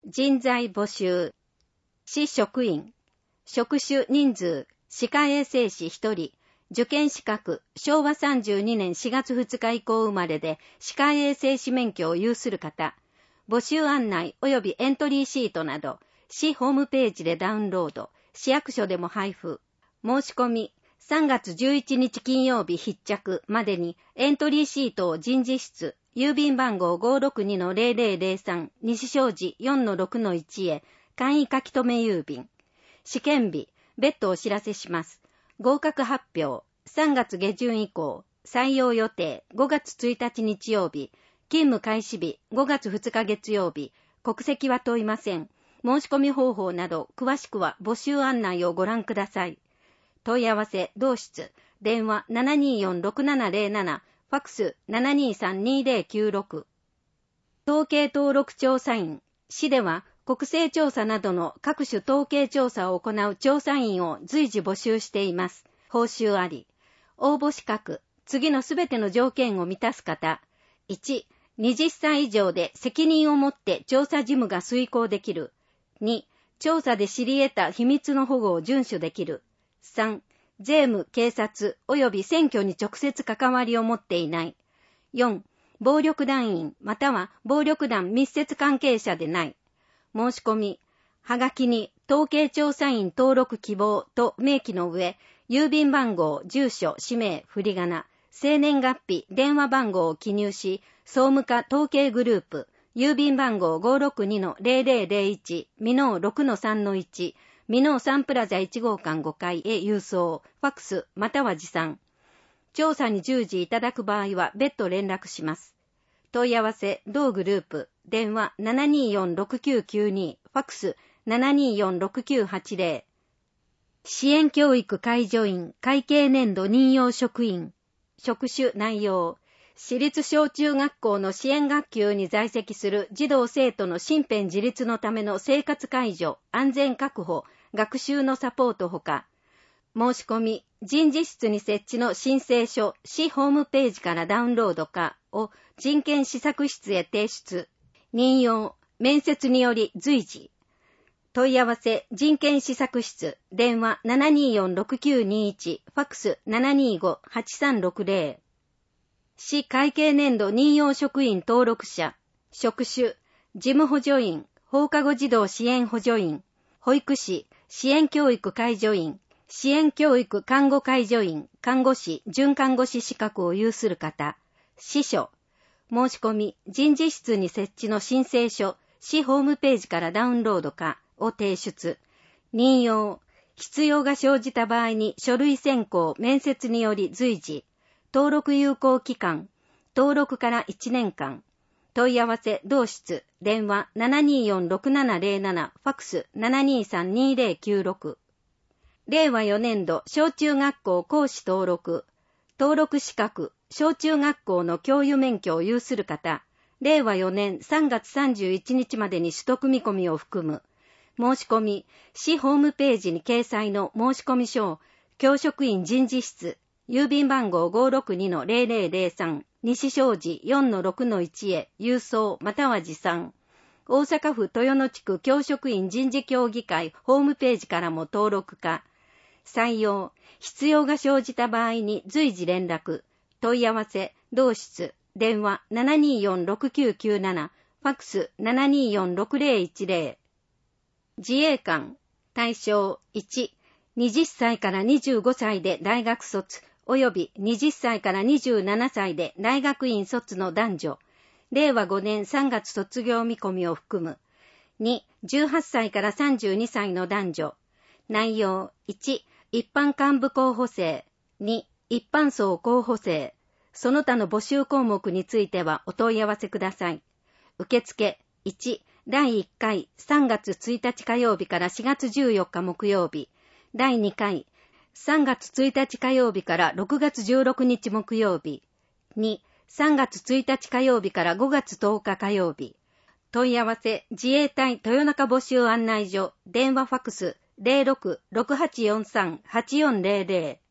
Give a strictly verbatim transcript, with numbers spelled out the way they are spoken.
人材募集。市職員。職種人数。歯科衛生士ひとり。受験資格。しょうわさんじゅうにねんしがつふつか以降生まれで歯科衛生士免許を有する方。募集案内及びエントリーシートなど、市ホームページでダウンロード。市役所でも配布。申し込み。さんがつじゅういちにち金曜日必着までにエントリーシートを人事室、郵便番号 ごーろくにのゼロゼロゼロさん 西小路 よんのろくのいち へ簡易書留郵便。試験日、別途お知らせします。合格発表、さんがつ下旬以降、採用予定、ごがつついたち日曜日、勤務開始日、ごがつふつか月曜日、国籍は問いません。申し込み方法など、詳しくは募集案内をご覧ください。問い合わせ、同室、電話 ななにーよんろくななゼロなな、ファックス ななにーさんにーゼロきゅうろく。統計登録調査員、市では国勢調査などの各種統計調査を行う調査員を随時募集しています。報酬あり。応募資格、次のすべての条件を満たす方。いち、はたち以上で責任を持って調査事務が遂行できる。に、調査で知り得た秘密の保護を遵守できる。さん、税務、警察及び選挙に直接関わりを持っていない。よん、暴力団員または暴力団密接関係者でない。申し込み、はがきに統計調査員登録希望と明記の上、郵便番号、住所、氏名、振り仮名、生年月日、電話番号を記入し、総務課統計グループ、郵便番号 ごーろくにのゼロゼロゼロいち、ミノー ろくのさんのいち、ミノーサンプラザいち号館ごかいへ郵送、ファックスまたは持参。調査に従事いただく場合は別途連絡します。問い合わせ、同グループ、電話 ななにーよんろくきゅうきゅうに、ファックス ななにーよんろくきゅうはちゼロ。支援教育介助員、会計年度任用職員。職種内容。私立小中学校の支援学級に在籍する児童生徒の身辺自立のための生活介助、安全確保、学習のサポートほか、申し込み、人事室に設置の申請書、市ホームページからダウンロードかを人権施策室へ提出、任用、面接により随時。問い合わせ、人権施策室、電話 ななにーよんろくきゅうにいち、ファックス ななにーごはちさんろくゼロ。市会計年度任用職員登録者、職種、事務補助員、放課後児童支援補助員、保育士、支援教育介助員、支援教育看護介助員、看護師、準看護師資格を有する方、司書、申し込み、人事室に設置の申請書、市ホームページからダウンロードかを提出、任用、必要が生じた場合に書類選考、面接により随時、登録有効期間、登録からいちねんかん、問い合わせ、同室、電話 ななにーよんろくななゼロなな、ファックス ななにーさんにーゼロきゅうろく。れいわよねんど小中学校講師登録、登録資格、小中学校の教諭免許を有する方、れいわよねんさんがつさんじゅういちにちまでに取得見込みを含む、申し込み、市ホームページに掲載の申し込み書を、教職員人事室、郵便番号 ごーろくにのゼロゼロゼロさん、西小路 よんのろくのいち へ郵送または持参。大阪府豊野地区教職員人事協議会ホームページからも登録か。採用、必要が生じた場合に随時連絡。問い合わせ、同室、電話 ななにーよんろくきゅうきゅうなな、ファックス ななにーよんろくゼロいちゼロ。自衛官、対象いち、はたちからにじゅうごさいで大学卒、及びはたちからにじゅうななさいで大学院卒の男女、れいわごねんさんがつ卒業見込みを含む。に、じゅうはっさいからさんじゅうにさいの男女。内容いち、一般幹部候補生。に、一般層候補生。その他の募集項目についてはお問い合わせください。受付いち、だいいっかいさんがつついたち火曜日からしがつじゅうよっか木曜日。だいにかいさんがつついたち火曜日からろくがつじゅうろくにち木曜日。に、さんがつついたち火曜日からごがつとおか火曜日。問い合わせ、自衛隊豊中募集案内所、電話ファックス ゼロろく ろくはちよんさん はちよんゼロゼロ。